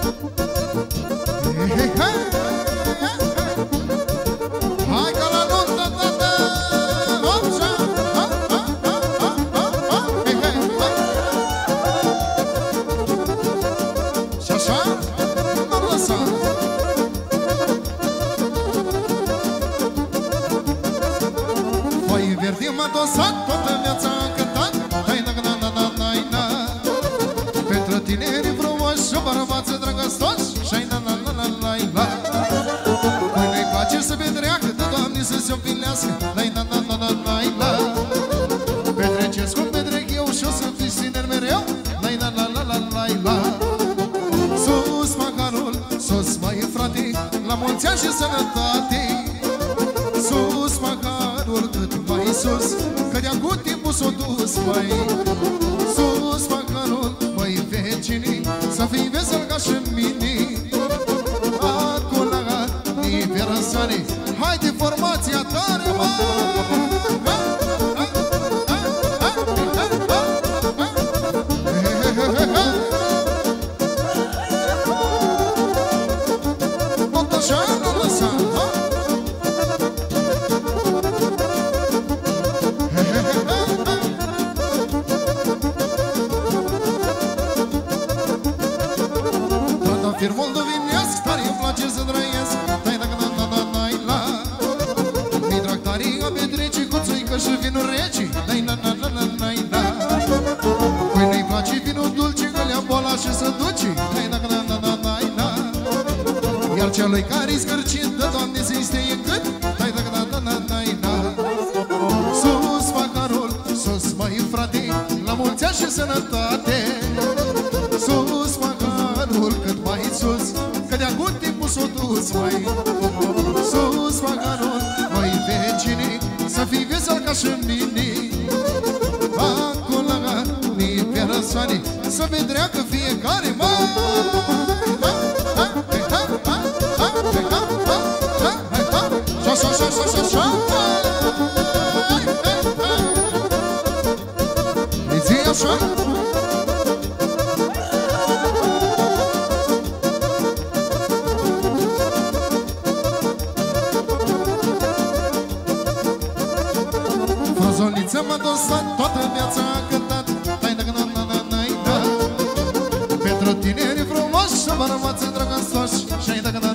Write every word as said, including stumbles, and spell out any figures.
Hai că la nuntă, tată! Hopsa! Ha, ha, ha, ha, ha, ha! Hei, hei, ha! Și așa? Nu lăsa! Foi verde m-a dosat, toată viața am cântat. Hai-na-na-na-na-na-na. Pentru tineri frumoși și bărbați drăgăstoși. Hai-na-na-na-na-na-na. Păi-mi place să petreacă, de Doamne să se împlinească. Hai-na-na-na-na-na-na. Petreceți cum petrec eu și o să fiți tineri mereu. Hai-na-na-na-na-na-na. Sus macarul, sus mai frate, la mulți ani și sănătate. Sus macarul, cât mai sus, că de-a cu timpul s-o dus, măi. Sus macarul, măi vecinii, să fii vesel ca și mine. Acolo la niverăsare, haide formația tare, mă! Tot așa nu lăsa, ha? Fir moldovenesc, tare îmi place să trăiesc. Dai-na-na-na-na-na-na. Mi drag tare a petrece cu țuică și vinul rece. Dai-na-na-na-na-na-na. Păi nu-i place vinul dulce, că le-a boala și să duce. Dai-na-na-na-na-na-na. Iar celui care-i scârcit, de Doamne să-i stea în gât. Dai-na-na-na-na-na. Sus macarul, sus mai frate, la mulți ani și sănătate. Sus macarul, cât mai sus, că de-a cu timpul s-o dus, măi. Sus macarul, măi vecinii, să fii vesel ca și mine. Acolo la niverăsoare, să petreacă fiecare, mă. Și așa, și așa, și așa. Îi așa? Frozoliță m-a dosat, toată viața a cântat. Dai-na-na-na-na-na-na. Pentru tineri frumoși și bărbați drăgăstoși. Și-ai